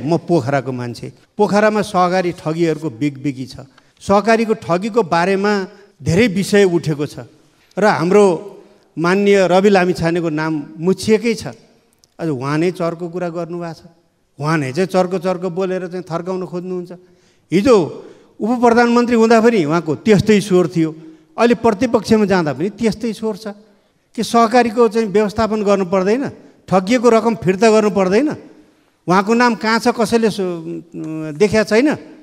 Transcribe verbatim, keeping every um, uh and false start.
म पोखराको मान्छे, पोखरामा सहकारी ठगीहरूको बिगबिगी छ। सहकारीको ठगीको बारेमा धेरै विषय उठेको छ र हाम्रो माननीय रवि लामिछानेको नाम मुछिएकै छ। अझ उहाँ नै चर्को कुरा गर्नुभएको छ, उहाँ नै चाहिँ चर्को चर्को बोलेर चाहिँ थर्काउन खोज्नुहुन्छ। हिजो उप प्रधानमन्त्री हुँदा पनि उहाँको त्यस्तै स्वर थियो, अहिले प्रतिपक्षमा जाँदा पनि त्यस्तै स्वर छ कि सहकारीको चाहिँ व्यवस्थापन गर्नु पर्दैन, ठगिएको रकम फिर्ता गर्नु पर्दैन। उहाँको नाम कहाँ छ कसैले देखिया छैन।